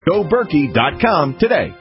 GoBerkey.com today.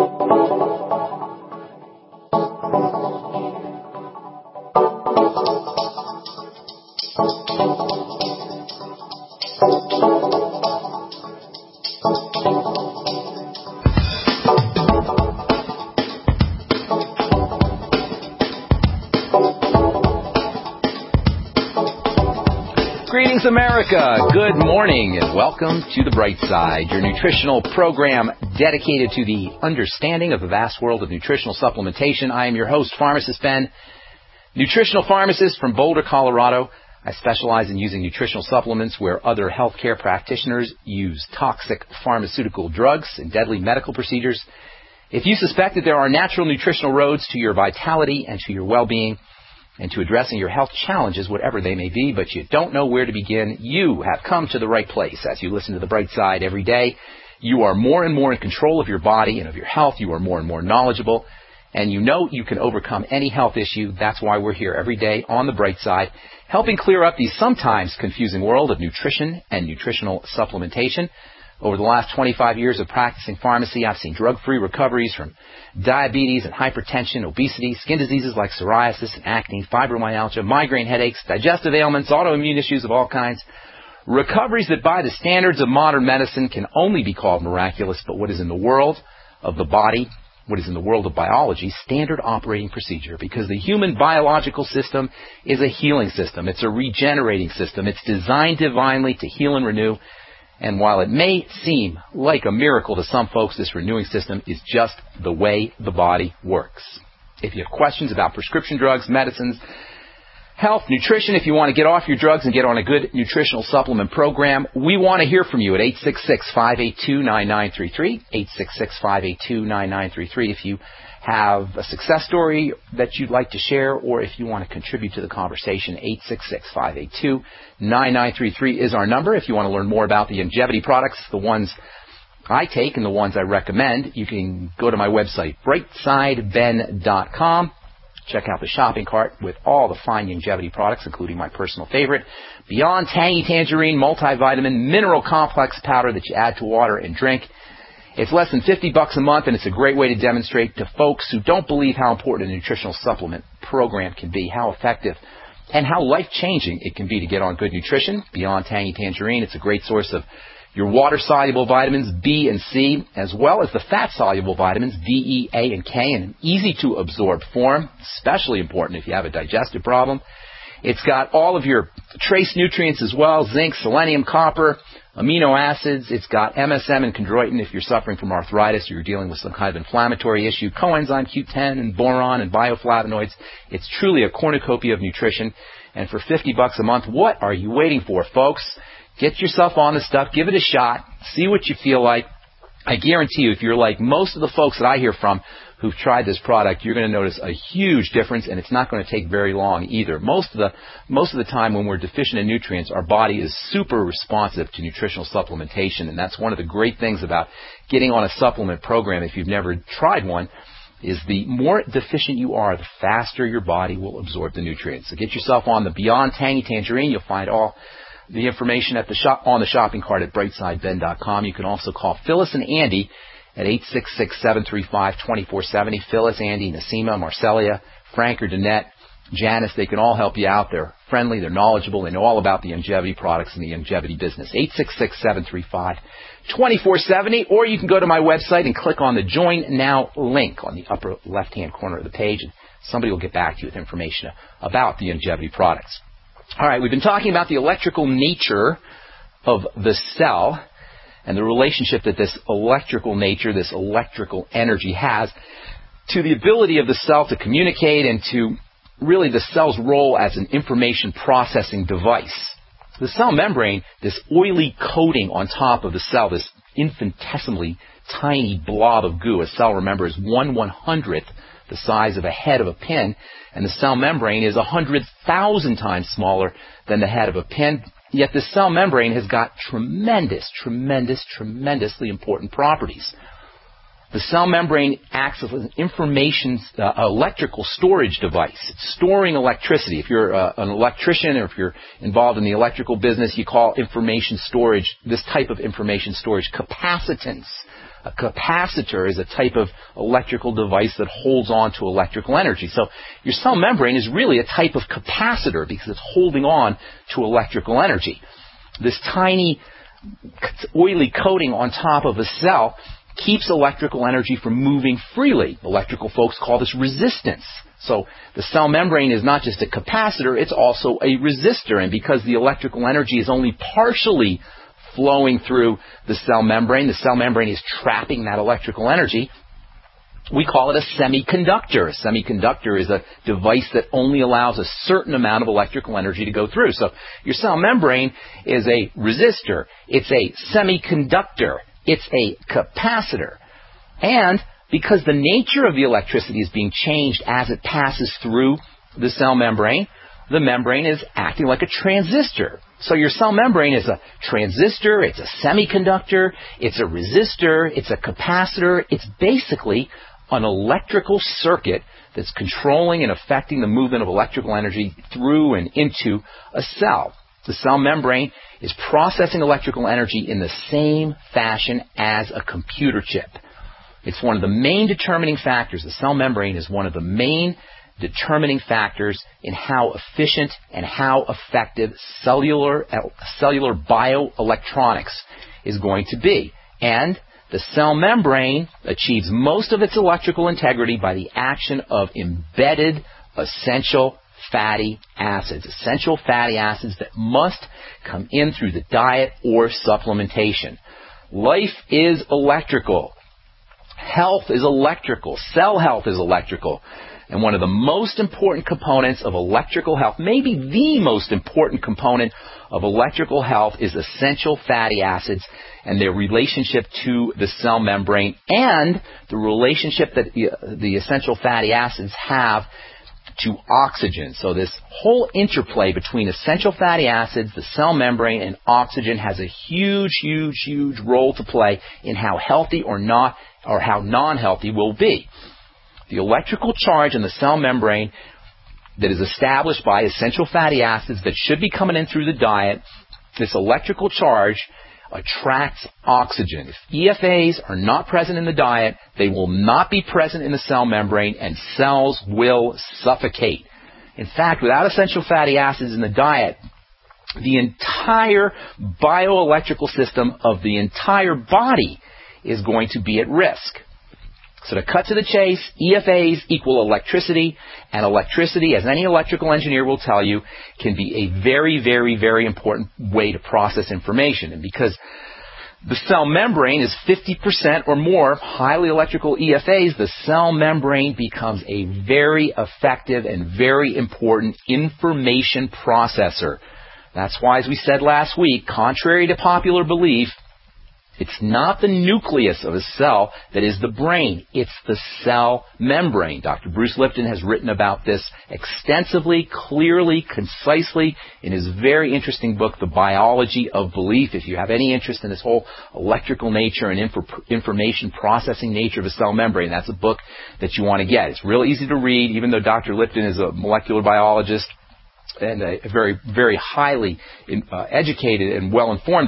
Greetings, America. Good morning and welcome to The Bright Side, your nutritional program dedicated to the understanding of the vast world of nutritional supplementation. I am your host, Pharmacist Ben, nutritional pharmacist from Boulder, Colorado. I specialize in using nutritional supplements where other healthcare practitioners use toxic pharmaceutical drugs and deadly medical procedures. If you suspect that there are natural nutritional roads to your vitality and to your well-being, and to addressing your health challenges, whatever they may be, but you don't know where to begin, you have come to the right place. As you listen to The Bright Side every day, you are more and more in control of your body and of your health. You are more and more knowledgeable, and you know you can overcome any health issue. That's why we're here every day on The Bright Side, helping clear up the sometimes confusing world of nutrition and nutritional supplementation. Over the last 25 years of practicing pharmacy, I've seen drug-free recoveries from diabetes and hypertension, obesity, skin diseases like psoriasis and acne, fibromyalgia, migraine headaches, digestive ailments, autoimmune issues of all kinds. Recoveries that by the standards of modern medicine can only be called miraculous, but what is in the world of the body, what is in the world of biology, standard operating procedure, because the human biological system is a healing system. It's a regenerating system. It's designed divinely to heal and renew. And while it may seem like a miracle to some folks, this renewing system is just the way the body works. If you have questions about prescription drugs, medicines, health, nutrition, if you want to get off your drugs and get on a good nutritional supplement program, we want to hear from you at 866-582-9933, 866-582-9933. If you have a success story that you'd like to share, or if you want to contribute to the conversation, 866-582-9933 is our number. If you want to learn more about the Youngevity products, the ones I take and the ones I recommend, you can go to my website, brightsideben.com. Check out the shopping cart with all the fine Youngevity products, including my personal favorite, Beyond Tangy Tangerine Multivitamin Mineral Complex Powder that you add to water and drink. It's less than $50 a month, and it's a great way to demonstrate to folks who don't believe how important a nutritional supplement program can be, how effective and how life-changing it can be to get on good nutrition. Beyond Tangy Tangerine, it's a great source of your water-soluble vitamins B and C, as well as the fat-soluble vitamins D, E, A, and K in an easy-to-absorb form, especially important if you have a digestive problem. It's got all of your trace nutrients as well, zinc, selenium, copper, amino acids. It's got MSM and chondroitin if you're suffering from arthritis or you're dealing with some kind of inflammatory issue, coenzyme Q10 and boron and bioflavonoids. It's truly a cornucopia of nutrition. And for $50 a month, what are you waiting for, folks? Get yourself on the stuff. Give it a shot. See what you feel like. I guarantee you, if you're like most of the folks that I hear from who've tried this product, you're going to notice a huge difference, and it's not going to take very long either. Most of the time when we're deficient in nutrients, our body is super responsive to nutritional supplementation, and that's one of the great things about getting on a supplement program if you've never tried one, is the more deficient you are, the faster your body will absorb the nutrients. So get yourself on the Beyond Tangy Tangerine. You'll find all the information at on the shopping cart at brightsideben.com. You can also call Phyllis and Andy at 866-735-2470. Phyllis, Andy, Nasima, Marcelia, Frank or Danette, Janice, they can all help you out. They're friendly, they're knowledgeable, they know all about the Youngevity products and the Youngevity business. 866-735-2470, or you can go to my website and click on the Join Now link on the upper left-hand corner of the page, and somebody will get back to you with information about the Youngevity products. All right, we've been talking about the electrical nature of the cell and the relationship that this electrical nature, this electrical energy has to the ability of the cell to communicate and to really the cell's role as an information processing device. The cell membrane, this oily coating on top of the cell, this infinitesimally tiny blob of goo. A cell, remember, is 1/100th the size of a head of a pin, and the cell membrane is 100,000 times smaller than the head of a pin. Yet the cell membrane has got tremendously important properties. The cell membrane acts as an electrical storage device. It's storing electricity. If you're an electrician or if you're involved in the electrical business, you call information storage, this type of information storage, capacitance. A capacitor is a type of electrical device that holds on to electrical energy. So your cell membrane is really a type of capacitor because it's holding on to electrical energy. This tiny oily coating on top of a cell keeps electrical energy from moving freely. Electrical folks call this resistance. So the cell membrane is not just a capacitor, it's also a resistor. And because the electrical energy is only partially flowing through the cell membrane is trapping that electrical energy, we call it a semiconductor. A semiconductor is a device that only allows a certain amount of electrical energy to go through. So your cell membrane is a resistor. It's a semiconductor. It's a capacitor. And because the nature of the electricity is being changed as it passes through the cell membrane, the membrane is acting like a transistor. So your cell membrane is a transistor, it's a semiconductor, it's a resistor, it's a capacitor. It's basically an electrical circuit that's controlling and affecting the movement of electrical energy through and into a cell. The cell membrane is processing electrical energy in the same fashion as a computer chip. It's one of the main determining factors. The cell membrane is one of the main determining factors in how efficient and how effective cellular bioelectronics is going to be. And the cell membrane achieves most of its electrical integrity by the action of embedded essential fatty acids that must come in through the diet or supplementation. Life is electrical. Health is electrical. Cell health is electrical. And one of the most important components of electrical health, maybe the most important component of electrical health, is essential fatty acids and their relationship to the cell membrane and the relationship that the essential fatty acids have to oxygen. So this whole interplay between essential fatty acids, the cell membrane, and oxygen has a huge role to play in how healthy or how non-healthy we'll be. The electrical charge in the cell membrane that is established by essential fatty acids that should be coming in through the diet, this electrical charge attracts oxygen. If EFAs are not present in the diet, they will not be present in the cell membrane and cells will suffocate. In fact, without essential fatty acids in the diet, the entire bioelectrical system of the entire body is going to be at risk. So to cut to the chase, EFAs equal electricity, and electricity, as any electrical engineer will tell you, can be a very important way to process information. And because the cell membrane is 50% or more highly electrical EFAs, the cell membrane becomes a very effective and very important information processor. That's why, as we said last week, contrary to popular belief, it's not the nucleus of a cell that is the brain. It's the cell membrane. Dr. Bruce Lipton has written about this extensively, clearly, concisely in his very interesting book, The Biology of Belief. If you have any interest in this whole electrical nature and information processing nature of a cell membrane, that's a book that you want to get. It's real easy to read, even though Dr. Lipton is a molecular biologist and a very highly educated and well-informed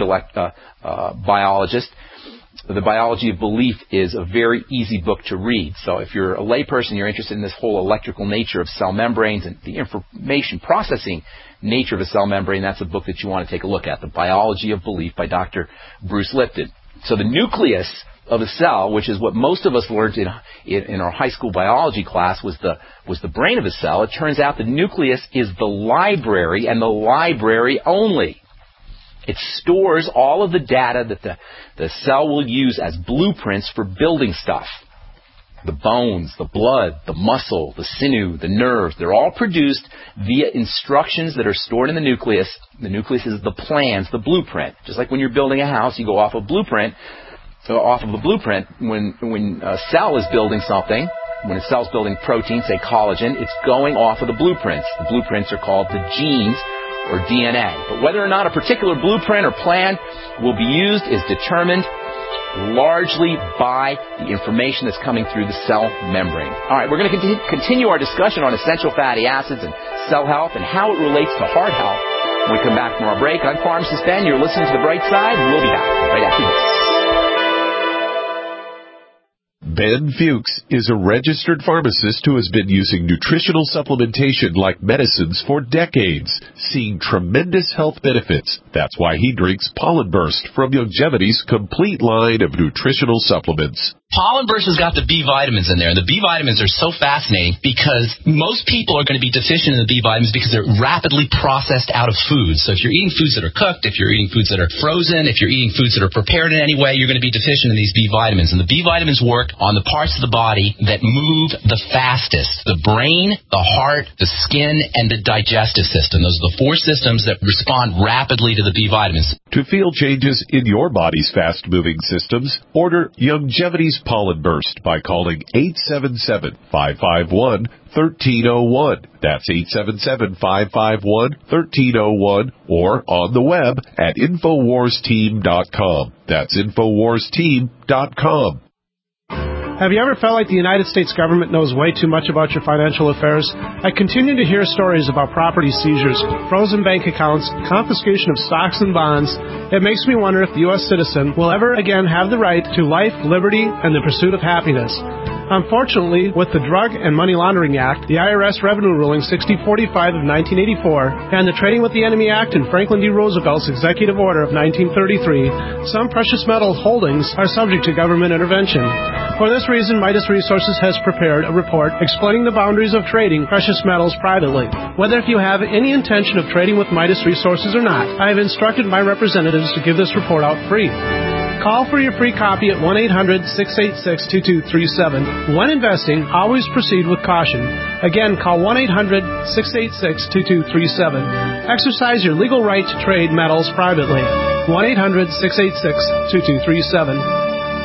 biologist. The Biology of Belief is a very easy book to read. So if you're a layperson, you're interested in this whole electrical nature of cell membranes and the information processing nature of a cell membrane, that's a book that you want to take a look at, The Biology of Belief by Dr. Bruce Lipton. So the nucleus of a cell, which is what most of us learned in our high school biology class, was the brain of a cell. It turns out the nucleus is the library, and the library only. It stores all of the data that the cell will use as blueprints for building stuff. The bones, the blood, the muscle, the sinew, the nerves, they're all produced via instructions that are stored in the nucleus. The nucleus is the plans, the blueprint. Just like when you're building a house, you go off of a blueprint. When a cell is building something, when a cell's building protein, say collagen, it's going off of the blueprints. The blueprints are called the genes or DNA. But whether or not a particular blueprint or plan will be used is determined largely by the information that's coming through the cell membrane. All right, we're going to continue our discussion on essential fatty acids and cell health and how it relates to heart health when we come back from our break. I'm Pharmacist Ben. You're listening to The Bright Side. We'll be back right after this. Ben Fuchs is a registered pharmacist who has been using nutritional supplementation like medicines for decades, seeing tremendous health benefits. That's why he drinks Pollen Burst from Youngevity's complete line of nutritional supplements. Pollen Burst has got the B vitamins in there, and the B vitamins are so fascinating because most people are going to be deficient in the B vitamins because they're rapidly processed out of foods. So if you're eating foods that are cooked, if you're eating foods that are frozen, if you're eating foods that are prepared in any way, you're going to be deficient in these B vitamins. And the B vitamins work on the parts of the body that move the fastest: the brain, the heart, the skin, and the digestive system. Those are the four systems that respond rapidly to the B vitamins. To feel changes in your body's fast-moving systems, order Youngevity's Pollen Burst by calling 877-551-1301. That's 877-551-1301, or on the web at InfoWarsTeam.com. That's InfoWarsTeam.com. Have you ever felt like the United States government knows way too much about your financial affairs? I continue to hear stories about property seizures, frozen bank accounts, confiscation of stocks and bonds. It makes me wonder if the U.S. citizen will ever again have the right to life, liberty, and the pursuit of happiness. Unfortunately, with the Drug and Money Laundering Act, the IRS Revenue Ruling 6045 of 1984, and the Trading with the Enemy Act and Franklin D. Roosevelt's Executive Order of 1933, some precious metal holdings are subject to government intervention. For this reason, Midas Resources has prepared a report explaining the boundaries of trading precious metals privately. Whether if you have any intention of trading with Midas Resources or not, I have instructed my representatives to give this report out free. Call for your free copy at 1-800-686-2237. When investing, always proceed with caution. Again, call 1-800-686-2237. Exercise your legal right to trade metals privately. 1-800-686-2237.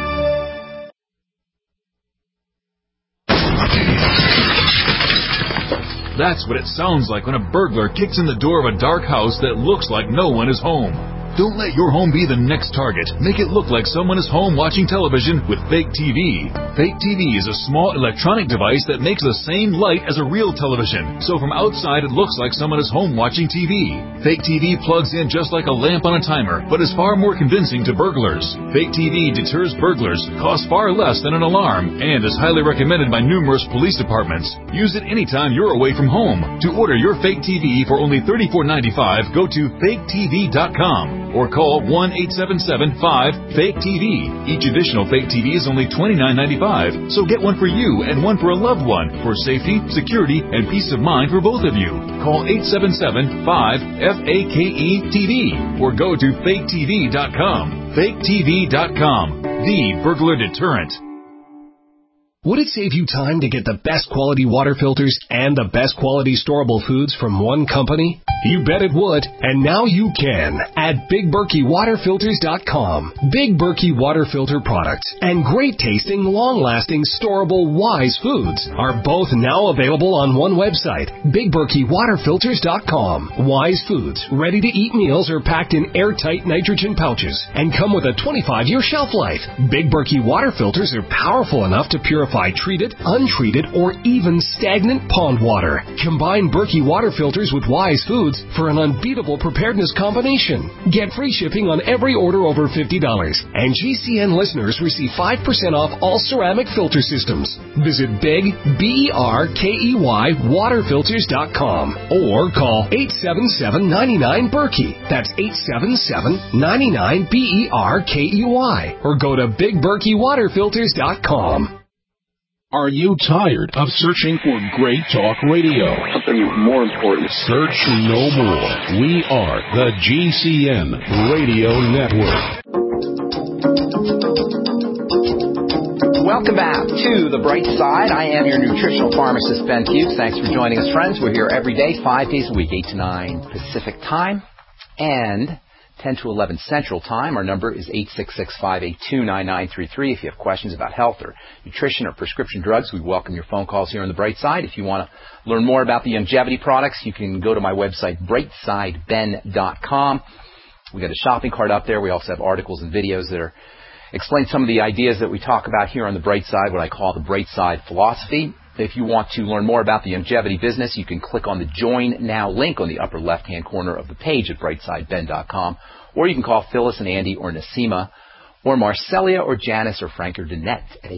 That's what it sounds like when a burglar kicks in the door of a dark house that looks like no one is home. Don't let your home be the next target. Make it look like someone is home watching television with Fake TV. Fake TV is a small electronic device that makes the same light as a real television. So from outside, it looks like someone is home watching TV. Fake TV plugs in just like a lamp on a timer, but is far more convincing to burglars. Fake TV deters burglars, costs far less than an alarm, and is highly recommended by numerous police departments. Use it anytime you're away from home. To order your Fake TV for only $34.95, go to faketv.com. or call 1-877-5-FAKE-TV. Each additional Fake TV is only $29.95, so get one for you and one for a loved one for safety, security, and peace of mind for both of you. Call 877-5-FAKE-TV or go to faketv.com. faketv.com, the burglar deterrent. Would it save you time to get the best quality water filters and the best quality storable foods from one company? You bet it would, and now you can at BigBerkeyWaterFilters.com. Big Berkey Water Filter products and great tasting, long-lasting, storable Wise foods are both now available on one website, BigBerkeyWaterFilters.com. Wise foods, ready-to-eat meals are packed in airtight nitrogen pouches and come with a 25-year shelf life. Big Berkey Water Filters are powerful enough to purify treated, untreated, or even stagnant pond water. Combine Berkey Water Filters with Wise foods for an unbeatable preparedness combination. Get free shipping on every order over $50, and GCN listeners receive 5% off all ceramic filter systems. Visit Big, BERKEY, waterfilters.com or call 877-99-BERKEY. That's 877-99-BERKEY, or go to BigBerkeyWaterFilters.com. Are you tired of searching for great talk radio? Something more important. Search no more. We are the GCN Radio Network. Welcome back to The Bright Side. I am your nutritional pharmacist, Ben Fuchs. Thanks for joining us, friends. We're here every day, 5 days a week, 8 to 9 Pacific time, and 10 to 11 Central Time. Our number is 866-582-9933. If you have questions about health or nutrition or prescription drugs, we welcome your phone calls here on The Bright Side. If you want to learn more about the Youngevity products, you can go to my website, brightsideben.com. We got a shopping cart up there. We also have articles and videos that explain some of the ideas that we talk about here on The Bright Side, what I call the Bright Side philosophy. If you want to learn more about the Youngevity business, you can click on the Join Now link on the upper left-hand corner of the page at brightsideben.com, or you can call Phyllis and Andy or Nasima, or Marcelia or Janice or Frank or Danette at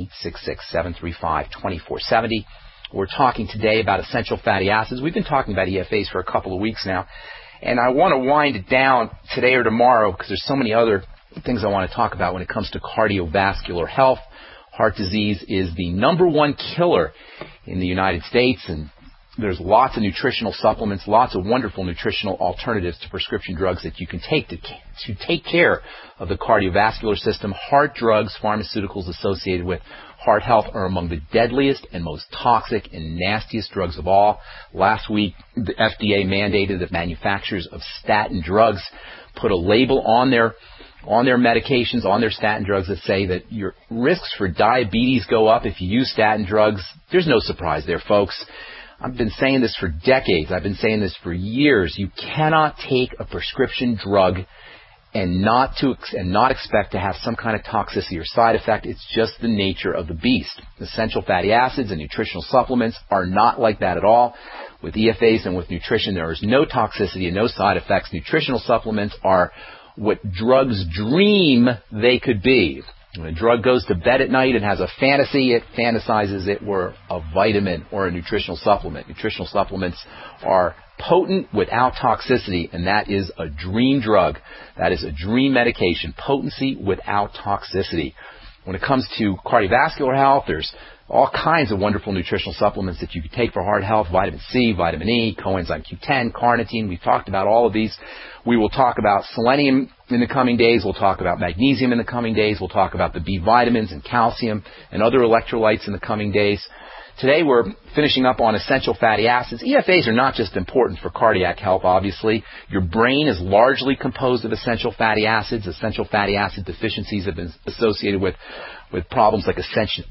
866-735-2470. We're talking today about essential fatty acids. We've been talking about EFAs for a couple of weeks now, and I want to wind it down today or tomorrow because there's so many other things I want to talk about when it comes to cardiovascular health. Heart disease is the number one killer in the United States, and there's lots of nutritional supplements, lots of wonderful nutritional alternatives to prescription drugs that you can take to take care of the cardiovascular system. Heart drugs, pharmaceuticals associated with heart health are among the deadliest and most toxic and nastiest drugs of all. Last week, the FDA mandated that manufacturers of statin drugs put a label on their medications, on their statin drugs that say that your risks for diabetes go up if you use statin drugs. There's no surprise there, folks. I've been saying this for decades. I've been saying this for years. You cannot take a prescription drug and not expect to have some kind of toxicity or side effect. It's just the nature of the beast. Essential fatty acids and nutritional supplements are not like that at all. With EFAs and with nutrition, there is no toxicity and no side effects. Nutritional supplements are what drugs dream they could be. When a drug goes to bed at night and has a fantasy, it fantasizes it were a vitamin or a nutritional supplement. Nutritional supplements are potent without toxicity, and that is a dream drug. That is a dream medication, potency without toxicity. When it comes to cardiovascular health, there's all kinds of wonderful nutritional supplements that you can take for heart health: vitamin C, vitamin E, coenzyme Q10, carnitine. We've talked about all of these. We will talk about selenium in the coming days. We'll talk about magnesium in the coming days. We'll talk about the B vitamins and calcium and other electrolytes in the coming days. Today we're finishing up on essential fatty acids. EFAs are not just important for cardiac health, obviously. Your brain is largely composed of essential fatty acids. Essential fatty acid deficiencies have been associated with problems like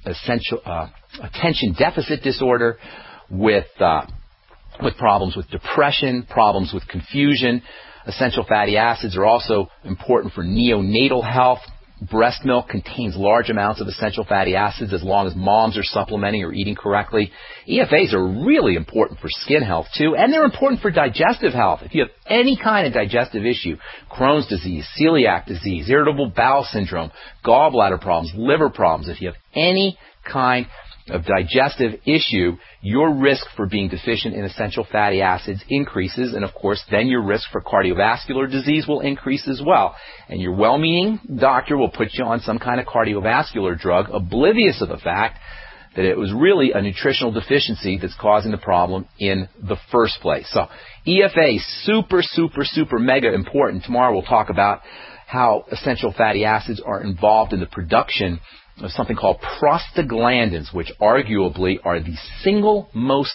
attention deficit disorder, with problems with depression, problems with confusion. Essential fatty acids are also important for neonatal health. Breast milk contains large amounts of essential fatty acids as long as moms are supplementing or eating correctly. EFAs are really important for skin health too, and they're important for digestive health. If you have any kind of digestive issue, Crohn's disease, celiac disease, irritable bowel syndrome, gallbladder problems, liver problems, if you have any kind of digestive issue, your risk for being deficient in essential fatty acids increases, and of course then your risk for cardiovascular disease will increase as well. And your well-meaning doctor will put you on some kind of cardiovascular drug, oblivious of the fact that it was really a nutritional deficiency that's causing the problem in the first place. So EFA, super, super, super mega important. Tomorrow we'll talk about how essential fatty acids are involved in the production of something called prostaglandins, which arguably are the single most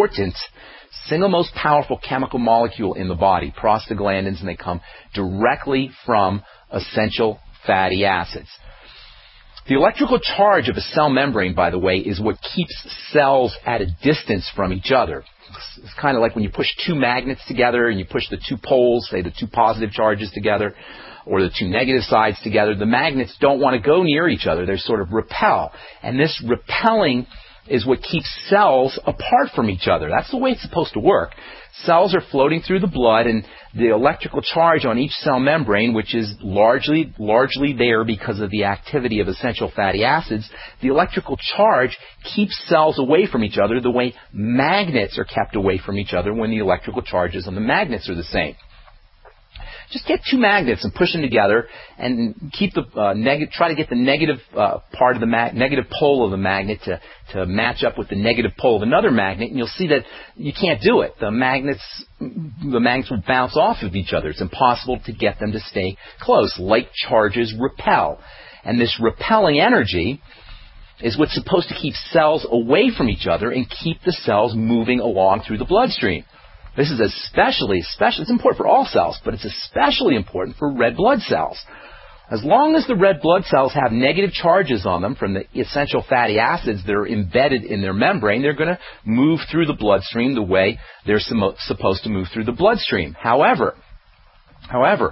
powerful chemical molecule in the body. Prostaglandins, and they come directly from essential fatty acids. The electrical charge of a cell membrane, by the way, is what keeps cells at a distance from each other. It's kind of like when you push two magnets together and you push the two poles, say the two positive charges together, or the two negative sides together. The magnets don't want to go near each other. They sort of repel. And this repelling is what keeps cells apart from each other. That's the way it's supposed to work. Cells are floating through the blood, and the electrical charge on each cell membrane, which is largely there because of the activity of essential fatty acids, the electrical charge keeps cells away from each other the way magnets are kept away from each other when the electrical charges on the magnets are the same. Just get two magnets and push them together, and keep the try to get the negative part of the negative pole of the magnet to match up with the negative pole of another magnet, and you'll see that you can't do it. The magnets will bounce off of each other. It's impossible to get them to stay close. Like charges repel, and this repelling energy is what's supposed to keep cells away from each other and keep the cells moving along through the bloodstream. This is especially, it's important for all cells, but it's especially important for red blood cells. As long as the red blood cells have negative charges on them from the essential fatty acids that are embedded in their membrane, they're going to move through the bloodstream the way they're supposed to move through the bloodstream. However,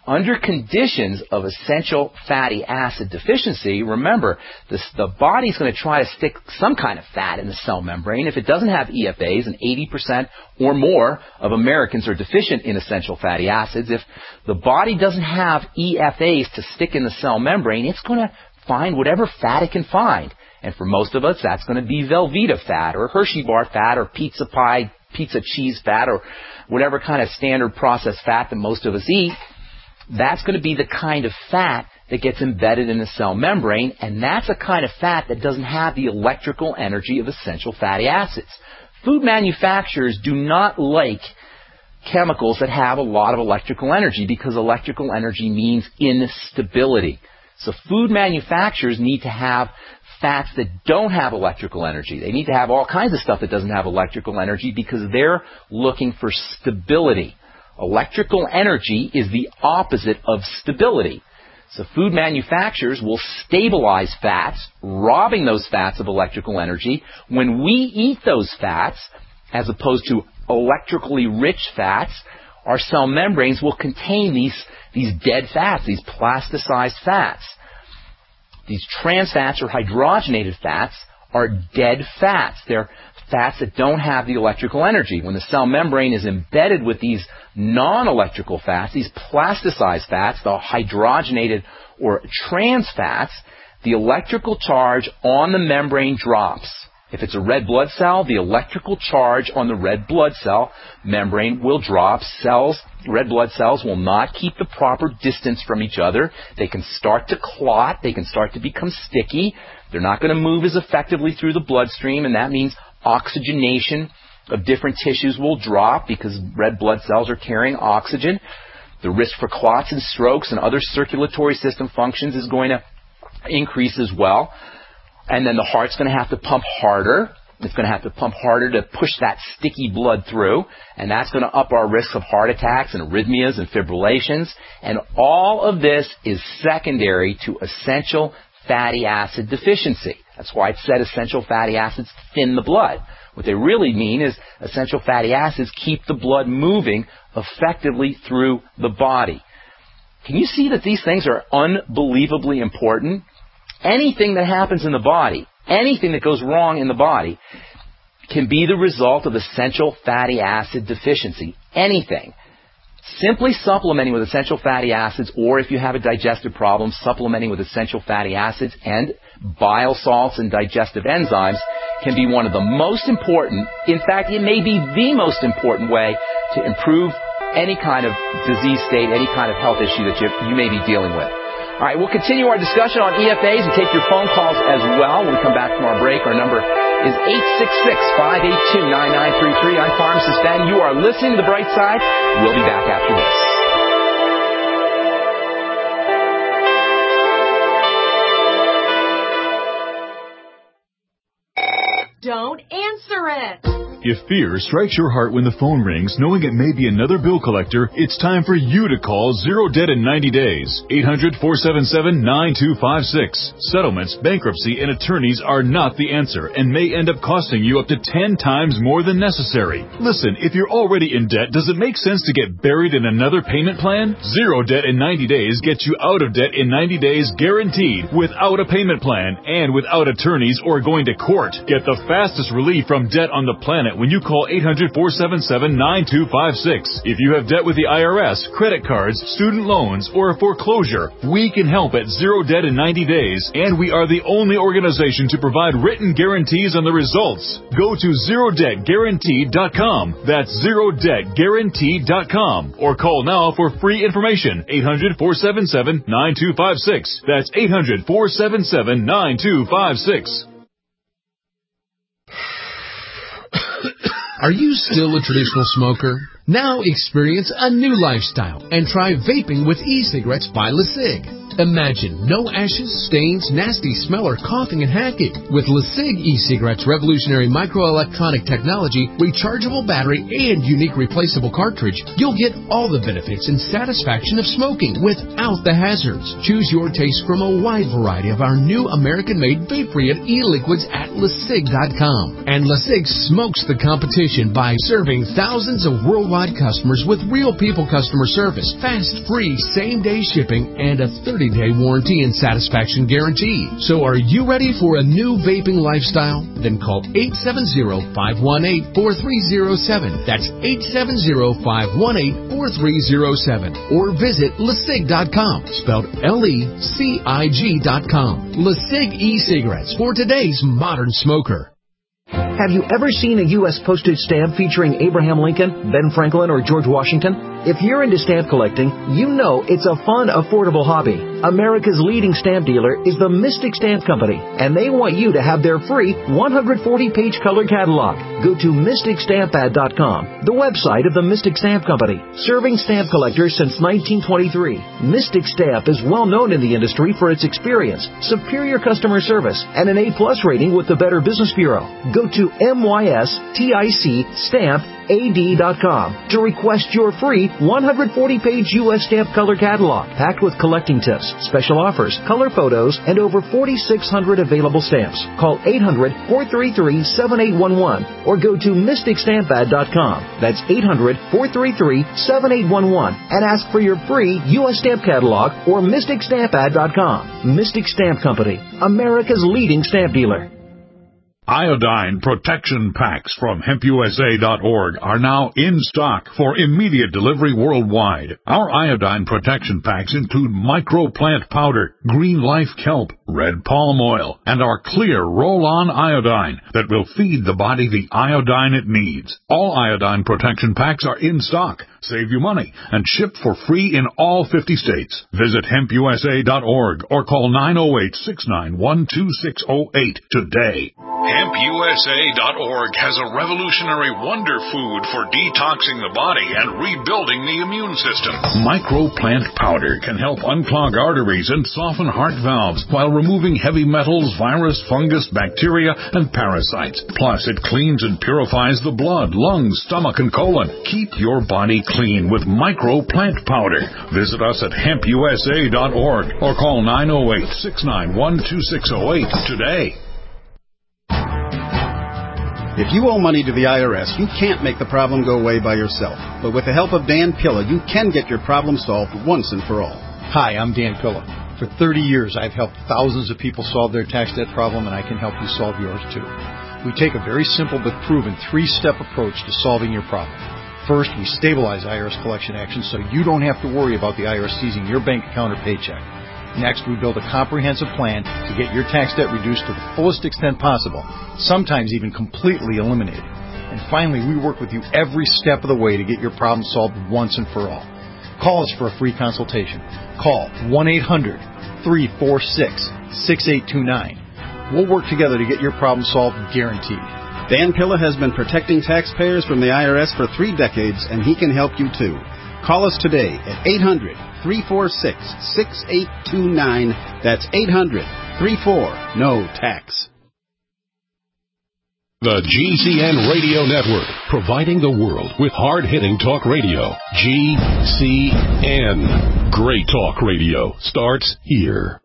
Under conditions of essential fatty acid deficiency, remember, the body's going to try to stick some kind of fat in the cell membrane. If it doesn't have EFAs, and 80% or more of Americans are deficient in essential fatty acids, if the body doesn't have EFAs to stick in the cell membrane, it's going to find whatever fat it can find. And for most of us, that's going to be Velveeta fat or Hershey bar fat or pizza cheese fat or whatever kind of standard processed fat that most of us eat. That's going to be the kind of fat that gets embedded in the cell membrane, and that's a kind of fat that doesn't have the electrical energy of essential fatty acids. Food manufacturers do not like chemicals that have a lot of electrical energy because electrical energy means instability. So food manufacturers need to have fats that don't have electrical energy. They need to have all kinds of stuff that doesn't have electrical energy because they're looking for stability. Electrical energy is the opposite of stability. So food manufacturers will stabilize fats, robbing those fats of electrical energy. When we eat those fats, as opposed to electrically rich fats, our cell membranes will contain these dead fats, these plasticized fats. These trans fats or hydrogenated fats are dead fats. They're fats that don't have the electrical energy. When the cell membrane is embedded with these non-electrical fats, these plasticized fats, the hydrogenated or trans fats, the electrical charge on the membrane drops. If it's a red blood cell, the electrical charge on the red blood cell membrane will drop. Red blood cells will not keep the proper distance from each other. They can start to clot. They can start to become sticky. They're not going to move as effectively through the bloodstream, and that means oxygenation of different tissues will drop because red blood cells are carrying oxygen. The risk for clots and strokes and other circulatory system functions is going to increase as well. And then the heart's going to have to pump harder. It's going to have to pump harder to push that sticky blood through. And that's going to up our risk of heart attacks and arrhythmias and fibrillations. And all of this is secondary to essential fatty acid deficiency. That's why it said essential fatty acids thin the blood. What they really mean is essential fatty acids keep the blood moving effectively through the body. Can you see that these things are unbelievably important? Anything that happens in the body, anything that goes wrong in the body, can be the result of essential fatty acid deficiency. Anything. Simply supplementing with essential fatty acids, or if you have a digestive problem, supplementing with essential fatty acids and bile salts and digestive enzymes can be one of the most important, in fact, it may be the most important way to improve any kind of disease state, any kind of health issue that you may be dealing with. All right, we'll continue our discussion on EFAs and take your phone calls as well when we come back from our break. Our number is 866-582-9933. I'm Pharmacist Ben. You are listening to The Bright Side. We'll be back after this. Don't answer it. If fear strikes your heart when the phone rings, knowing it may be another bill collector, it's time for you to call Zero Debt in 90 Days. 800-477-9256. Settlements, bankruptcy, and attorneys are not the answer and may end up costing you up to 10 times more than necessary. Listen, if you're already in debt, does it make sense to get buried in another payment plan? Zero Debt in 90 Days gets you out of debt in 90 days guaranteed, without a payment plan and without attorneys or going to court. Get the fastest relief from debt on the planet when you call 800-477-9256. If you have debt with the IRS, credit cards, student loans, or a foreclosure, we can help at Zero Debt in 90 Days, and we are the only organization to provide written guarantees on the results. Go to ZeroDebtGuaranteed.com. That's ZeroDebtGuaranteed.com. Or call now for free information. 800-477-9256. That's 800-477-9256. Are you still a traditional smoker? Now experience a new lifestyle and try vaping with e-cigarettes by LeSig. Imagine no ashes, stains, nasty smell, or coughing and hacking. With LeSig e-cigarettes' revolutionary microelectronic technology, rechargeable battery, and unique replaceable cartridge, you'll get all the benefits and satisfaction of smoking without the hazards. Choose your taste from a wide variety of our new American-made vape-free e-liquids at LeSig.com. And LeSig smokes the competition by serving thousands of worldwide customers with real people customer service, fast, free, same-day shipping, and a 30-day warranty and satisfaction guarantee. So are you ready for a new vaping lifestyle? Then call 870-518-4307. That's 870-518-4307. Or visit LeSig.com, spelled LECIG.com. LeSig e-cigarettes for today's modern smoker. Have you ever seen a U.S. postage stamp featuring Abraham Lincoln, Ben Franklin, or George Washington? If you're into stamp collecting, you know it's a fun, affordable hobby. America's leading stamp dealer is the Mystic Stamp Company, and they want you to have their free 140-page color catalog. Go to MysticStampAd.com, the website of the Mystic Stamp Company, serving stamp collectors since 1923. Mystic Stamp is well known in the industry for its experience, superior customer service, and an A+ rating with the Better Business Bureau. Go to MysticStampAd.com to request your free 140-page U.S. stamp color catalog, packed with collecting tips, special offers, color photos, and over 4,600 available stamps. Call 800-433-7811 or go to MysticStampAd.com. That's 800-433-7811 and ask for your free U.S. stamp catalog or MysticStampAd.com. Mystic Stamp Company, America's leading stamp dealer. Iodine protection packs from HempUSA.org are now in stock for immediate delivery worldwide. Our iodine protection packs include microplant powder, green life kelp, red palm oil, and our clear roll-on iodine that will feed the body the iodine it needs. All iodine protection packs are in stock, save you money, and shipped for free in all 50 states. Visit HempUSA.org or call 908-691-2608 today. HempUSA.org has a revolutionary wonder food for detoxing the body and rebuilding the immune system. Microplant powder can help unclog arteries and soften heart valves while removing heavy metals, virus, fungus, bacteria, and parasites. Plus, it cleans and purifies the blood, lungs, stomach, and colon. Keep your body clean with Microplant powder. Visit us at HempUSA.org or call 908-691-2608 today. If you owe money to the IRS, you can't make the problem go away by yourself. But with the help of Dan Pilla, you can get your problem solved once and for all. Hi, I'm Dan Pilla. For 30 years, I've helped thousands of people solve their tax debt problem, and I can help you solve yours too. We take a very simple but proven 3-step approach to solving your problem. First, we stabilize IRS collection actions so you don't have to worry about the IRS seizing your bank account or paycheck. Next, we build a comprehensive plan to get your tax debt reduced to the fullest extent possible, sometimes even completely eliminated. And finally, we work with you every step of the way to get your problem solved once and for all. Call us for a free consultation. Call 1-800-346-6829. We'll work together to get your problem solved, guaranteed. Dan Pilla has been protecting taxpayers from the IRS for 3 decades, and he can help you too. Call us today at 800-346-6829. That's 800-34-NO-TAX. The GCN Radio Network, providing the world with hard-hitting talk radio. GCN. Great talk radio starts here.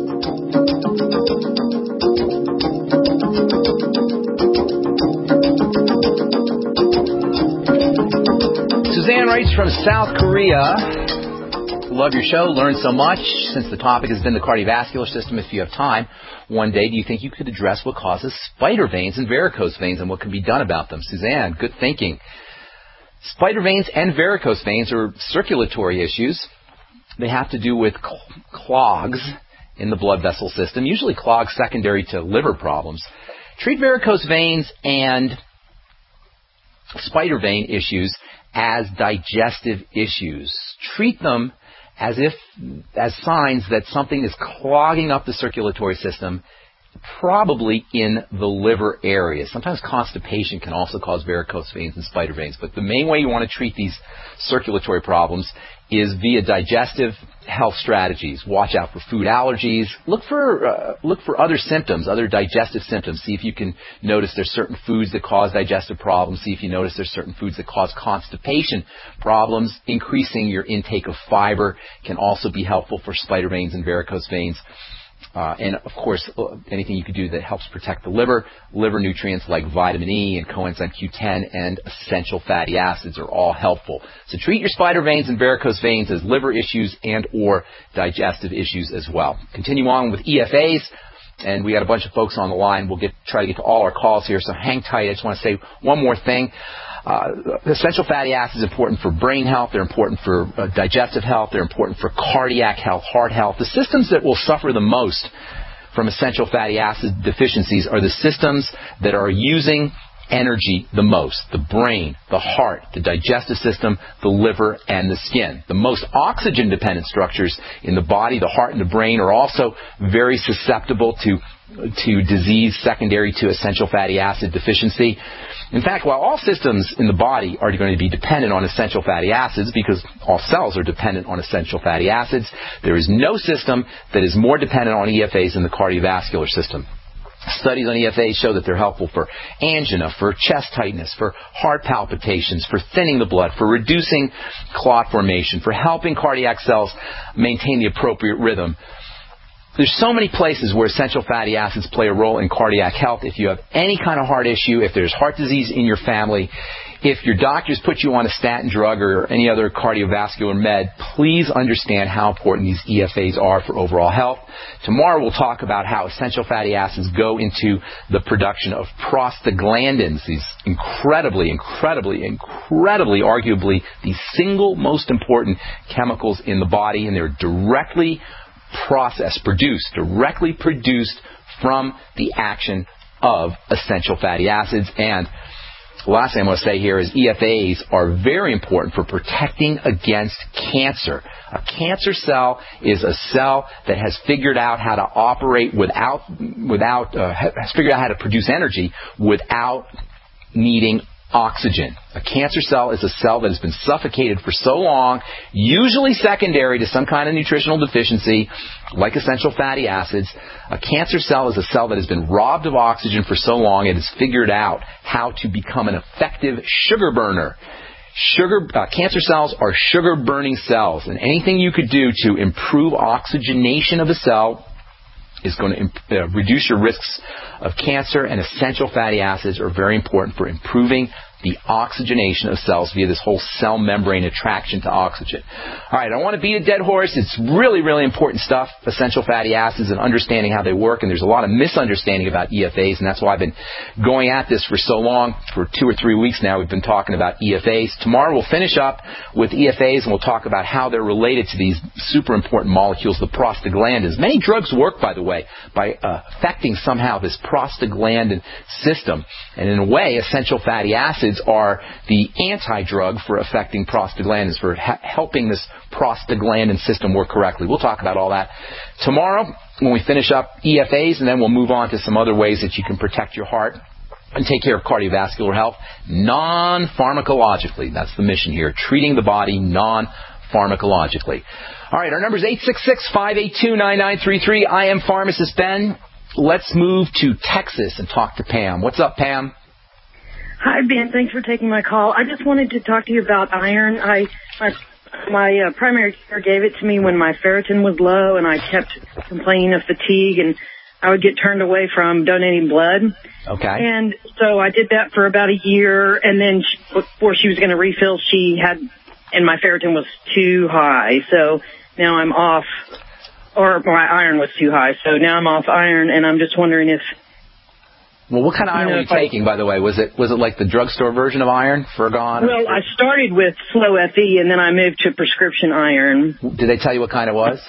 Suzanne writes from South Korea. Love your show. Learned so much. Since the topic has been the cardiovascular system, if you have time, one day, do you think you could address what causes spider veins and varicose veins and what can be done about them? Suzanne, good thinking. Spider veins and varicose veins are circulatory issues. They have to do with clogs in the blood vessel system, usually clogs secondary to liver problems. Treat varicose veins and spider vein issues as digestive issues. Treat them as signs that something is clogging up the circulatory system probably in the liver area. Sometimes constipation can also cause varicose veins and spider veins, but the main way you want to treat these circulatory problems is via digestive health strategies. Watch out for food allergies. Look for other symptoms, other digestive symptoms. See if you can notice there's certain foods that cause digestive problems. See if you notice there's certain foods that cause constipation problems. Increasing your intake of fiber can also be helpful for spider veins and varicose veins. And, of course, anything you can do that helps protect the liver. Liver nutrients like vitamin E and coenzyme Q10 and essential fatty acids are all helpful. So treat your spider veins and varicose veins as liver issues and or digestive issues as well. Continue on with EFAs. And we got a bunch of folks on the line. We'll try to get to all our calls here, so hang tight. I just want to say one more thing. Essential fatty acids are important for brain health. They're important for digestive health. They're important for cardiac health, heart health. The systems that will suffer the most from essential fatty acid deficiencies are the systems that are using energy the most: the brain, the heart, the digestive system, the liver, and the skin. The most oxygen-dependent structures in the body, the heart and the brain, are also very susceptible to disease secondary to essential fatty acid deficiency. In fact, while all systems in the body are going to be dependent on essential fatty acids, because all cells are dependent on essential fatty acids, there is no system that is more dependent on EFAs than the cardiovascular system. Studies on EFAs show that they're helpful for angina, for chest tightness, for heart palpitations, for thinning the blood, for reducing clot formation, for helping cardiac cells maintain the appropriate rhythm. There's so many places where essential fatty acids play a role in cardiac health. If you have any kind of heart issue, if there's heart disease in your family, if your doctors put you on a statin drug or any other cardiovascular med, please understand how important these EFAs are for overall health. Tomorrow we'll talk about how essential fatty acids go into the production of prostaglandins, these incredibly, arguably the single most important chemicals in the body, and they're directly produced from the action of essential fatty acids. And the last thing I'm going to say here is EFAs are very important for protecting against cancer. A cancer cell is a cell that has figured out how to operate has figured out how to produce energy without needing oxygen. A cancer cell is a cell that has been suffocated for so long, usually secondary to some kind of nutritional deficiency, like essential fatty acids. A cancer cell is a cell that has been robbed of oxygen for so long it has figured out how to become an effective sugar burner. Cancer cells are sugar-burning cells, and anything you could do to improve oxygenation of a cell is going to reduce your risks of cancer, and essential fatty acids are very important for improving the oxygenation of cells via this whole cell membrane attraction to oxygen. All right, I don't want to beat a dead horse. It's really, really important stuff, essential fatty acids, and understanding how they work. And there's a lot of misunderstanding about EFAs, and that's why I've been going at this for so long. For 2 or 3 weeks now, we've been talking about EFAs. Tomorrow we'll finish up with EFAs, and we'll talk about how they're related to these super important molecules, the prostaglandins. Many drugs work, by the way, by affecting somehow this prostaglandin system. And in a way, essential fatty acids are the anti-drug for affecting prostaglandins, for helping this prostaglandin system work correctly. We'll talk about all that tomorrow when we finish up EFAs, and then we'll move on to some other ways that you can protect your heart and take care of cardiovascular health non-pharmacologically. That's the mission here, treating the body non-pharmacologically. All right, our number is 866-582-9933. I am Pharmacist Ben. Let's move to Texas and talk to Pam. What's up, Pam? Hi, Ben. Thanks for taking my call. I just wanted to talk to you about iron. My primary care gave it to me when my ferritin was low, and I kept complaining of fatigue, and I would get turned away from donating blood. Okay. And so I did that for about a year, and then before she was going to refill, and my ferritin was too high. So now I'm off, or my iron was too high. So now I'm off iron, and I'm just wondering if... Well, what kind of iron were you taking, by the way? Was it like the drugstore version of iron, Fergon? Well, I started with Slow FE, and then I moved to prescription iron. Did they tell you what kind it was?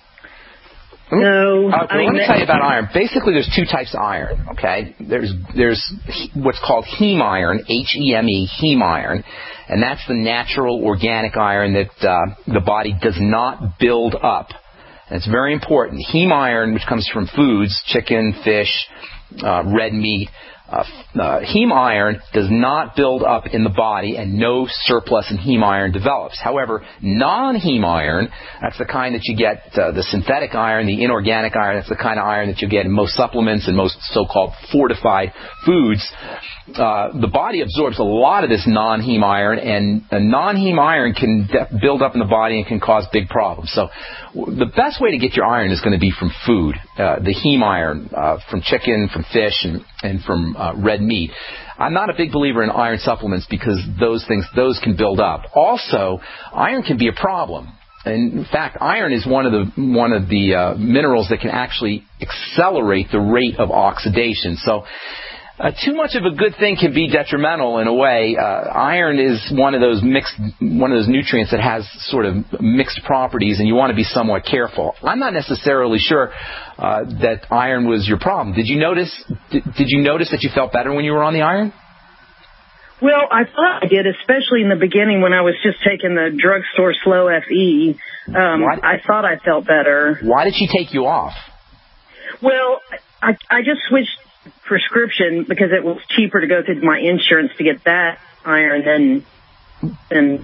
No. Okay, let me tell you about iron. Basically, there's 2 types of iron, okay? There's what's called heme iron, H-E-M-E, heme iron, and that's the natural organic iron that the body does not build up. And it's very important. Heme iron, which comes from foods, chicken, fish, red meat, heme iron does not build up in the body, and no surplus in heme iron develops. However, non-heme iron, that's the kind that you get, the synthetic iron, the inorganic iron, that's the kind of iron that you get in most supplements and most so-called fortified foods. The body absorbs a lot of this non-heme iron, and a non-heme iron can build up in the body and can cause big problems. So the best way to get your iron is going to be from food, the heme iron, from chicken, from fish, and from red meat. I'm not a big believer in iron supplements because those can build up. Also, iron can be a problem. In fact, iron is one of the minerals that can actually accelerate the rate of oxidation. So too much of a good thing can be detrimental in a way. Iron is one of those nutrients that has sort of mixed properties, and you want to be somewhat careful. I'm not necessarily sure that iron was your problem. Did you notice that you felt better when you were on the iron? Well, I thought I did, especially in the beginning when I was just taking the drugstore Slow FE. I thought I felt better. Why did she take you off? Well, I just switched prescription because it was cheaper to go through my insurance to get that iron than did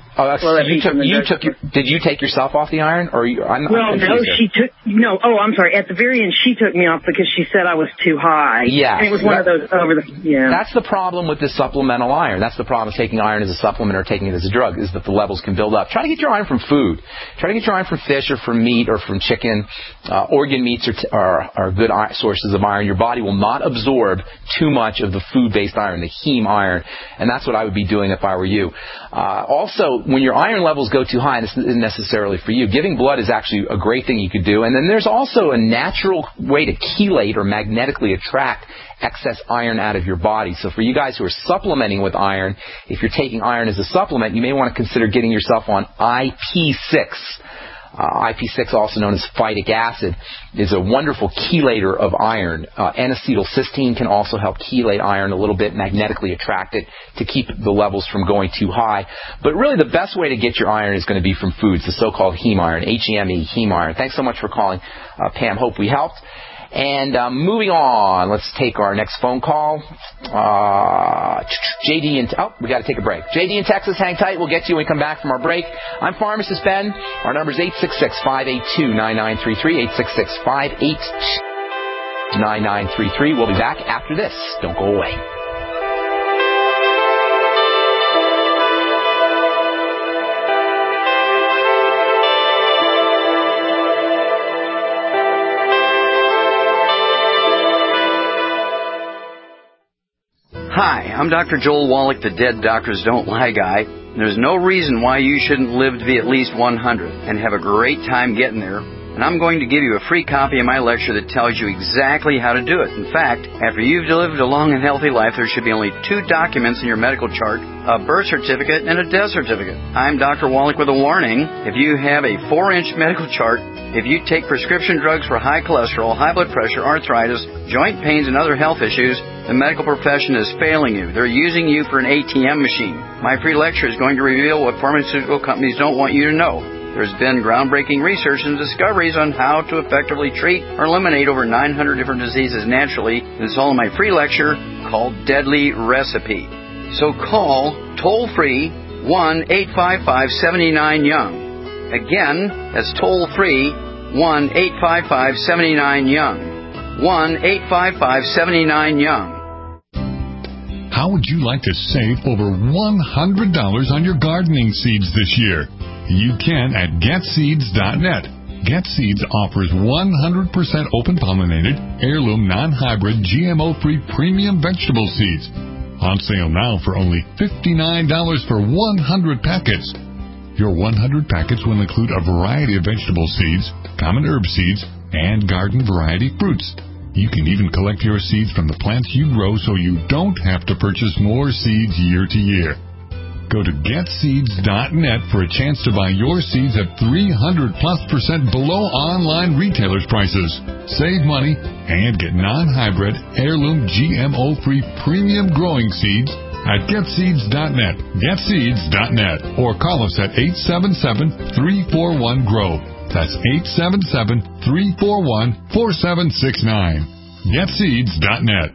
you take yourself off the iron, or I'm no. Oh, I'm sorry. At the very end, she took me off because she said I was too high. Yeah, and it was one of those That's the problem with this supplemental iron. That's the problem with taking iron as a supplement or taking it as a drug, is that the levels can build up. Try to get your iron from food. Try to get your iron from fish or from meat or from chicken. Organ meats are good sources of iron. Your body will not absorb too much of the food-based iron, the heme iron, and that's what I would be doing if I were you. Also, when your iron levels go too high, and this isn't necessarily for you, giving blood is actually a great thing you could do. And then there's also a natural way to chelate or magnetically attract excess iron out of your body. So for you guys who are supplementing with iron, if you're taking iron as a supplement, you may want to consider getting yourself on IP6. IP6, also known as phytic acid, is a wonderful chelator of iron. N-acetylcysteine can also help chelate iron a little bit, magnetically attract it to keep the levels from going too high. But really the best way to get your iron is going to be from foods, the so-called heme iron, H-E-M-E, heme iron. Thanks so much for calling, Pam. Hope we helped. And moving on, let's take our next phone call. JD we got to take a break. JD in Texas, hang tight. We'll get to you when we come back from our break. I'm Pharmacist Ben. Our number is 866-582-9933, 866-582-9933. We'll be back after this. Don't go away. Hi, I'm Dr. Joel Wallach, the Dead Doctors Don't Lie guy. There's no reason why you shouldn't live to be at least 100 and have a great time getting there. And I'm going to give you a free copy of my lecture that tells you exactly how to do it. In fact, after you've lived a long and healthy life, there should be only 2 documents in your medical chart, a birth certificate and a death certificate. I'm Dr. Wallach with a warning. If you have a 4-inch medical chart, if you take prescription drugs for high cholesterol, high blood pressure, arthritis, joint pains, and other health issues, the medical profession is failing you. They're using you for an ATM machine. My free lecture is going to reveal what pharmaceutical companies don't want you to know. There's been groundbreaking research and discoveries on how to effectively treat or eliminate over 900 different diseases naturally. It's all in my free lecture called Deadly Recipe. So call toll-free 1-855-79-YOUNG. Again, that's toll-free 1-855-79-YOUNG. 1-855-79-YOUNG. How would you like to save over $100 on your gardening seeds this year? You can at GetSeeds.net. GetSeeds offers 100% open-pollinated, heirloom, non-hybrid, GMO-free premium vegetable seeds. On sale now for only $59 for 100 packets. Your 100 packets will include a variety of vegetable seeds, common herb seeds, and garden variety fruits. You can even collect your seeds from the plants you grow so you don't have to purchase more seeds year to year. Go to GetSeeds.net for a chance to buy your seeds at 300+% below online retailers' prices. Save money and get non-hybrid, heirloom, GMO-free premium growing seeds at GetSeeds.net. GetSeeds.net. Or call us at 877-341-GROW. That's 877-341-4769. GetSeeds.net.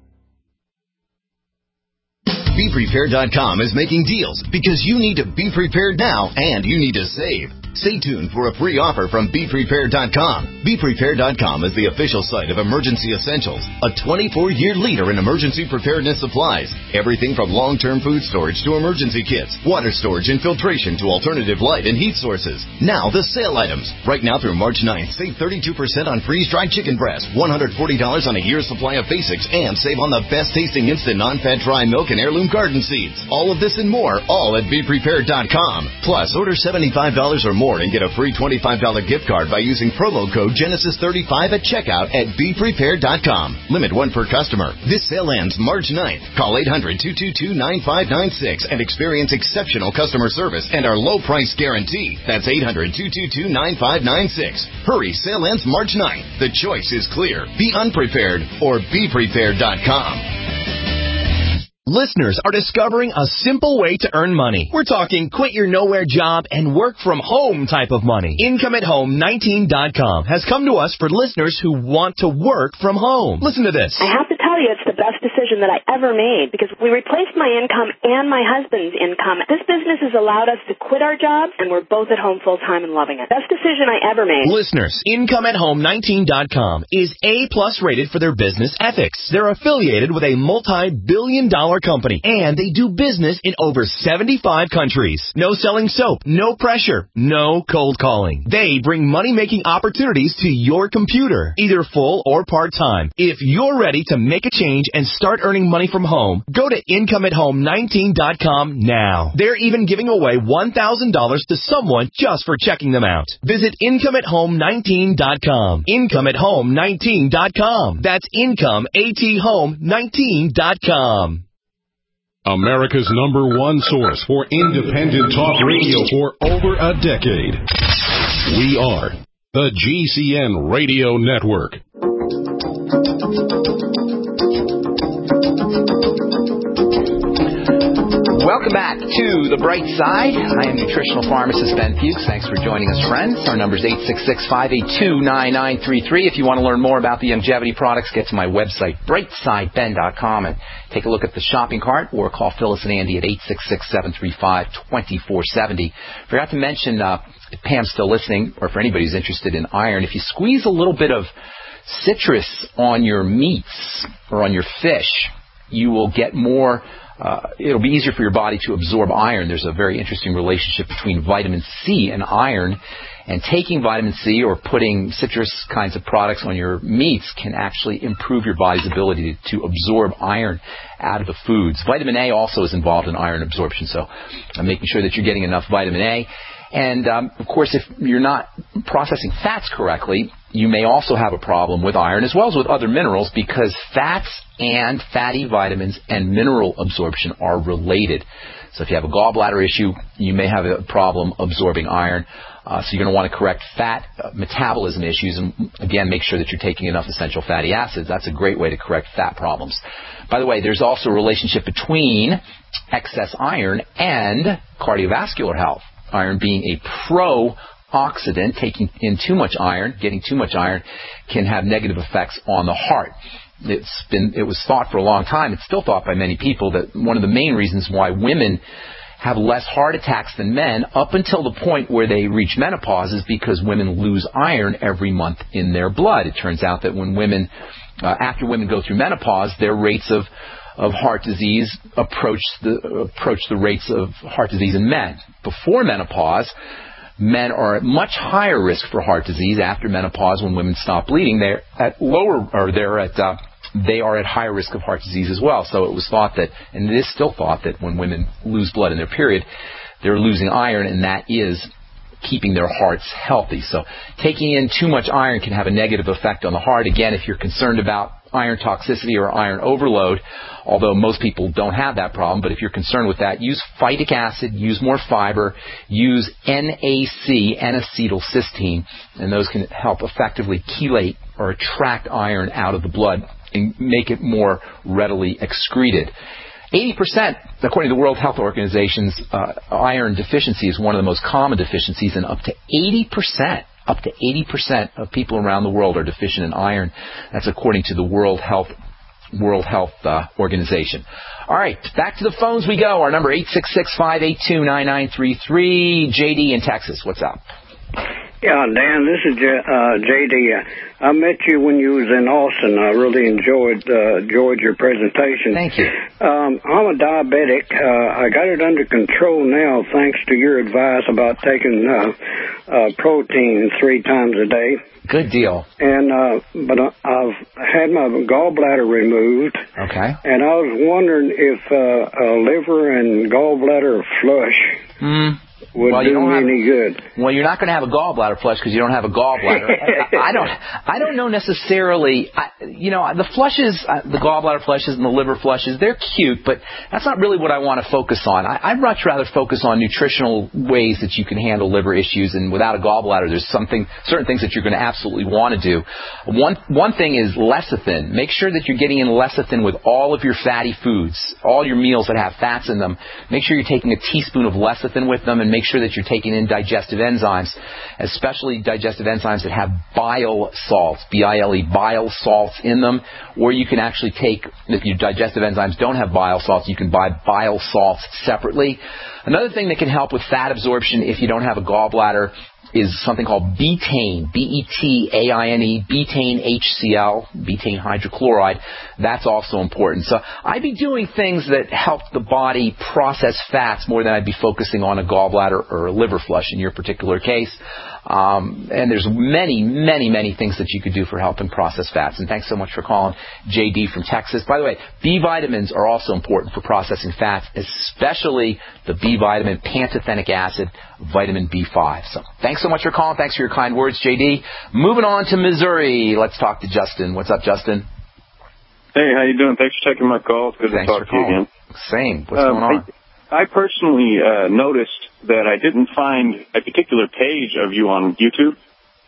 BePrepared.com is making deals because you need to be prepared now and you need to save. Stay tuned for a free offer from BePrepared.com. BePrepared.com is the official site of Emergency Essentials, a 24-year leader in emergency preparedness supplies. Everything from long-term food storage to emergency kits, water storage and filtration to alternative light and heat sources. Now the sale items. Right now through March 9th, save 32% on freeze-dried chicken breast, $140 on a year's supply of basics, and save on the best-tasting instant non-fat dry milk and heirloom garden seeds. All of this and more, all at BePrepared.com. Plus, order $75 or more and get a free $25 gift card by using promo code Genesis35 at checkout at BePrepared.com. Limit 1 per customer. This sale ends March 9th. Call 800-222-9596 and experience exceptional customer service and our low price guarantee. That's 800-222-9596. Hurry, sale ends March 9th. The choice is clear. Be unprepared or BePrepared.com. Listeners are discovering a simple way to earn money. We're talking quit your nowhere job and work from home type of money. IncomeAtHome19.com has come to us for listeners who want to work from home. Listen to this. I have to tell you, it's the best decision that I ever made because we replaced my income and my husband's income. This business has allowed us to quit our jobs and we're both at home full time and loving it. Best decision I ever made. Listeners, IncomeAtHome19.com is A+ rated for their business ethics. They're affiliated with a multi-billion-dollar company, and they do business in over 75 countries. No selling soap, no pressure, no cold calling. They bring money-making opportunities to your computer, either full or part-time. If you're ready to make a change and start earning money from home, go to IncomeAtHome19.com now. They're even giving away $1,000 to someone just for checking them out. Visit IncomeAtHome19.com. IncomeAtHome19.com. That's IncomeAtHome19.com. America's #1 source for independent talk radio for over a decade. We are the GCN Radio Network. Welcome back to The Bright Side. I am nutritional pharmacist Ben Fuchs. Thanks for joining us, friends. Our number is 866-582-9933. If you want to learn more about the longevity products, get to my website, brightsideben.com, and take a look at the shopping cart, or call Phyllis and Andy at 866-735-2470. Forgot to mention, if Pam's still listening, or for anybody who's interested in iron, if you squeeze a little bit of citrus on your meats or on your fish, you will get more... it'll be easier for your body to absorb iron. There's a very interesting relationship between vitamin C and iron, and taking vitamin C or putting citrus kinds of products on your meats can actually improve your body's ability to absorb iron out of the foods. Vitamin A also is involved in iron absorption, so making sure that you're getting enough vitamin A. And, of course, if you're not processing fats correctly, you may also have a problem with iron as well as with other minerals, because fats and fatty vitamins and mineral absorption are related. So if you have a gallbladder issue, you may have a problem absorbing iron. So you're going to want to correct fat metabolism issues, and again, make sure that you're taking enough essential fatty acids. That's a great way to correct fat problems. By the way, there's also a relationship between excess iron and cardiovascular health. Iron being a pro-oxidant, taking in too much iron, getting too much iron, can have negative effects on the heart. It was thought for a long time, it's still thought by many people, that one of the main reasons why women have less heart attacks than men up until the point where they reach menopause is because women lose iron every month in their blood. It turns out that when women, after women go through menopause, their rates of heart disease approach the rates of heart disease in men. Before menopause, men are at much higher risk for heart disease. After menopause, when women stop bleeding, they are at higher risk of heart disease as well. So it was thought that, and it is still thought, that when women lose blood in their period, they're losing iron, and that is keeping their hearts healthy. So taking in too much iron can have a negative effect on the heart. Again, if you're concerned about iron toxicity or iron overload, although most people don't have that problem, but if you're concerned with that, use phytic acid, use more fiber, use NAC, N-acetylcysteine, and those can help effectively chelate or attract iron out of the blood and make it more readily excreted. 80%, according to the World Health Organization's iron deficiency is one of the most common deficiencies, and up to 80% Up to 80% of people around the world are deficient in iron. That's according to the World Health Organization. All right, back to the phones we go. Our number 866-582-9933. JD in Texas, what's up? Yeah, Dan, this is JD. I met you when you was in Austin. I really enjoyed your presentation. Thank you. I'm a diabetic. I got it under control now thanks to your advice about taking protein 3 times a day. Good deal. And but I've had my gallbladder removed. Okay. And I was wondering if liver and gallbladder flush would do any good. Well, you're not going to have a gallbladder flush because you don't have a gallbladder. I don't know necessarily. The flushes, the gallbladder flushes and the liver flushes, they're cute, but that's not really what I want to focus on. I'd much rather focus on nutritional ways that you can handle liver issues, and without a gallbladder, there's certain things that you're going to absolutely want to do. One thing is lecithin. Make sure that you're getting in lecithin with all of your fatty foods, all your meals that have fats in them. Make sure you're taking a teaspoon of lecithin with them, and make sure that you're taking in digestive enzymes, especially digestive enzymes that have bile salts, B-I-L-E, bile salts in them. Or you can actually take, if your digestive enzymes don't have bile salts, you can buy bile salts separately. Another thing that can help with fat absorption if you don't have a gallbladder is something called betaine, B-E-T-A-I-N-E, betaine HCl, betaine hydrochloride. That's also important. So I'd be doing things that help the body process fats more than I'd be focusing on a gallbladder or a liver flush in your particular case. And there's many things that you could do for helping process fats. And thanks so much for calling, JD from Texas. By the way, B vitamins are also important for processing fats, especially the B vitamin, pantothenic acid, vitamin B5. So thanks so much for calling. Thanks for your kind words, JD. Moving on to Missouri. Let's talk to Justin. What's up, Justin? Hey, how you doing? Thanks for taking my call. It's good to talk to you again. Same. What's going on? I personally noticed that I didn't find a particular page of you on YouTube.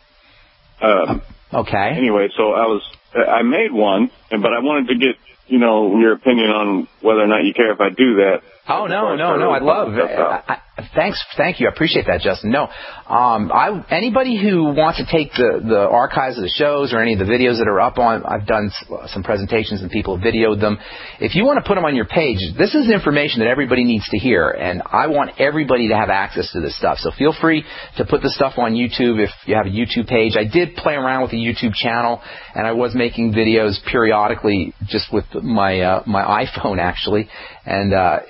Okay. Anyway, so I made one, but I wanted to get, your opinion on whether or not you care if I do that. Oh, no, I'd love it. Thank you. I appreciate that, Justin. No, anybody who wants to take the archives of the shows or any of the videos that are up on, I've done some presentations and people have videoed them. If you want to put them on your page, this is information that everybody needs to hear, and I want everybody to have access to this stuff. So feel free to put the stuff on YouTube if you have a YouTube page. I did play around with the YouTube channel, and I was making videos periodically just with my iPhone actually, and I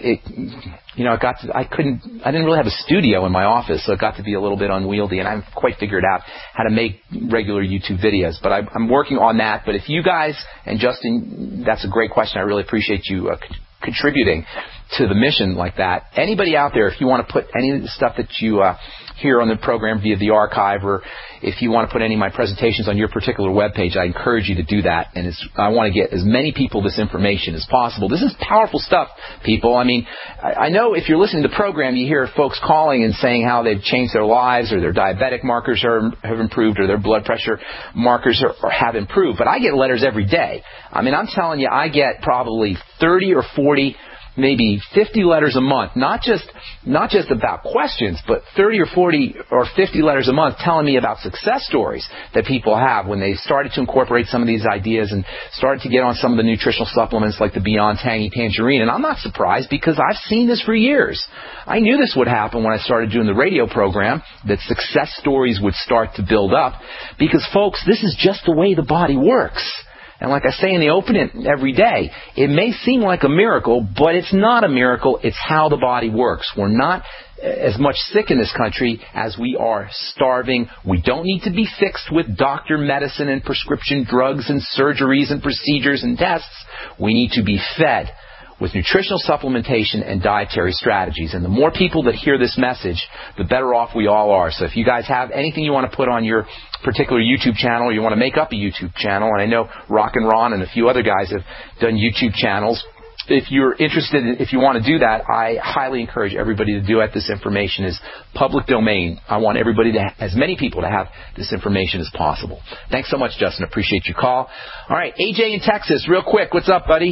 didn't really have a studio in my office, so it got to be a little bit unwieldy, and I haven't quite figured out how to make regular YouTube videos, but I'm working on that. But if you guys, and Justin, that's a great question. I really appreciate you contributing to the mission like that. Anybody out there, if you want to put any of the stuff that you hear on the program via the archive, or if you want to put any of my presentations on your particular webpage, I encourage you to do that. And I want to get as many people this information as possible. This is powerful stuff, people. I mean, I know if you're listening to the program, you hear folks calling and saying how they've changed their lives, or their diabetic markers have improved, or their blood pressure markers have improved. But I get letters every day. I mean, I'm telling you, I get probably 30 or 40, maybe 50 letters a month, not just about questions, but 30 or 40 or 50 letters a month telling me about success stories that people have when they started to incorporate some of these ideas and started to get on some of the nutritional supplements like the Beyond Tangy Tangerine. And I'm not surprised because I've seen this for years. I knew this would happen when I started doing the radio program, that success stories would start to build up, because, folks, this is just the way the body works. And like I say in the opening every day, it may seem like a miracle, but it's not a miracle. It's how the body works. We're not as much sick in this country as we are starving. We don't need to be fixed with doctor medicine and prescription drugs and surgeries and procedures and tests. We need to be fed with nutritional supplementation and dietary strategies. And the more people that hear this message, the better off we all are. So if you guys have anything you want to put on your particular YouTube channel, or you want to make up a YouTube channel, and I know Rock and Ron and a few other guys have done YouTube channels, if you're interested, if you want to do that, I highly encourage everybody to do it. This information is public domain. I want everybody as many people to have this information as possible. Thanks so much, Justin. Appreciate your call. All right, AJ in Texas, real quick. What's up, buddy?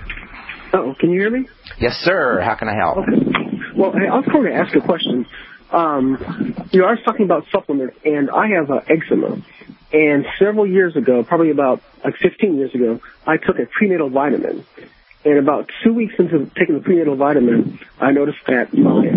Oh, can you hear me? Yes, sir. How can I help? Okay. Well, hey, I was calling to ask a question. I was talking about supplements, and I have eczema. And several years ago, probably about 15 years ago, I took a prenatal vitamin. And about 2 weeks into taking the prenatal vitamin, I noticed that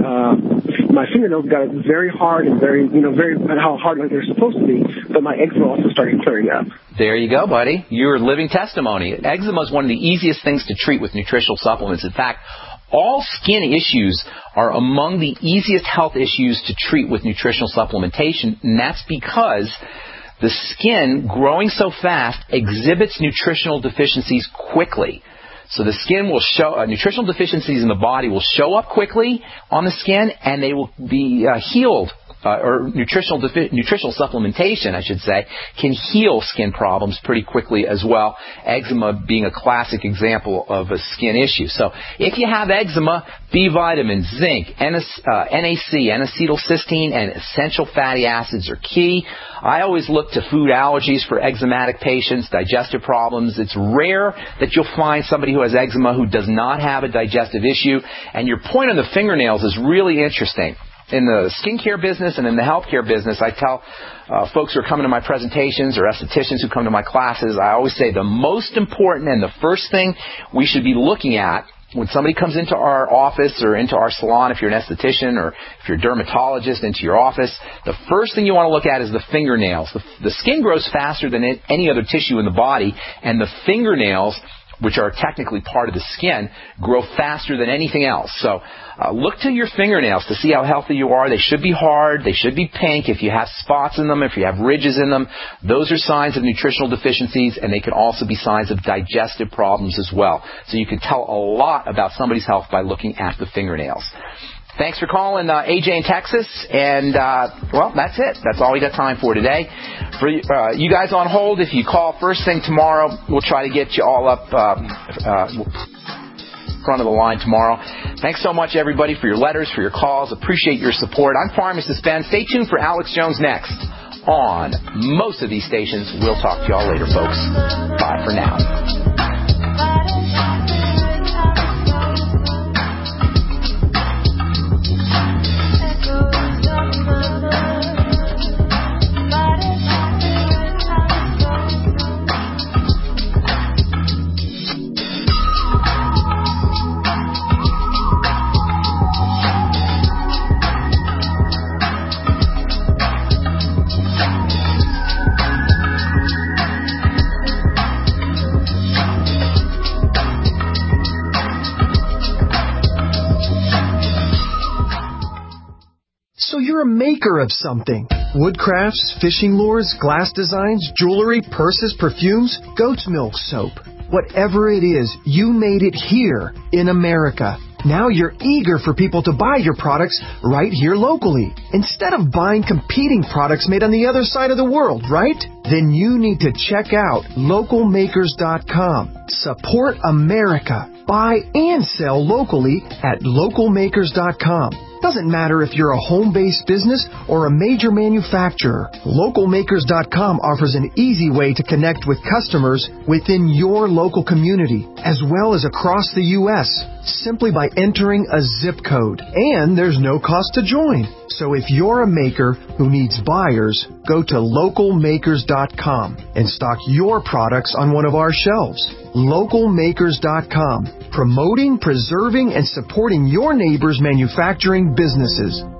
my fingernails got very hard and very how hard like they're supposed to be. But my eczema also started clearing up. There you go, buddy. You're living testimony. Eczema is one of the easiest things to treat with nutritional supplements. In fact, all skin issues are among the easiest health issues to treat with nutritional supplementation, and that's because the skin, growing so fast, exhibits nutritional deficiencies quickly. So the skin will show, nutritional deficiencies in the body will show up quickly on the skin, and they will be healed. Or nutritional supplementation, I should say, can heal skin problems pretty quickly as well. Eczema being a classic example of a skin issue. So if you have eczema, B vitamins, zinc, NAC, N-acetylcysteine, and essential fatty acids are key. I always look to food allergies for eczematic patients, digestive problems. It's rare that you'll find somebody who has eczema who does not have a digestive issue. And your point on the fingernails is really interesting. In the skincare business and in the healthcare business, I tell folks who are coming to my presentations or estheticians who come to my classes, I always say the most important and the first thing we should be looking at when somebody comes into our office or into our salon, if you're an esthetician or if you're a dermatologist, into your office, the first thing you want to look at is the fingernails. The skin grows faster than any other tissue in the body, and the fingernails, which are technically part of the skin, grow faster than anything else. So look to your fingernails to see how healthy you are. They should be hard. They should be pink. If you have spots in them, if you have ridges in them, those are signs of nutritional deficiencies, and they can also be signs of digestive problems as well. So you can tell a lot about somebody's health by looking at the fingernails. Thanks for calling AJ in Texas, and, well, that's it. That's all we got time for today. For you guys on hold, if you call first thing tomorrow, we'll try to get you all up front of the line tomorrow. Thanks so much, everybody, for your letters, for your calls. Appreciate your support. I'm Pharmacist Ben. Stay tuned for Alex Jones next on most of these stations. We'll talk to you all later, folks. Bye for now. So you're a maker of something. Woodcrafts, fishing lures, glass designs, jewelry, purses, perfumes, goat's milk soap. Whatever it is, you made it here in America. Now you're eager for people to buy your products right here locally, instead of buying competing products made on the other side of the world, right? Then you need to check out localmakers.com. Support America. Buy and sell locally at localmakers.com. Doesn't matter if you're a home-based business or a major manufacturer. Localmakers.com offers an easy way to connect with customers within your local community, as well as across the U.S., simply by entering a zip code. And there's no cost to join. So if you're a maker who needs buyers, go to localmakers.com and stock your products on one of our shelves. Localmakers.com, promoting, preserving, and supporting your neighbors' manufacturing businesses.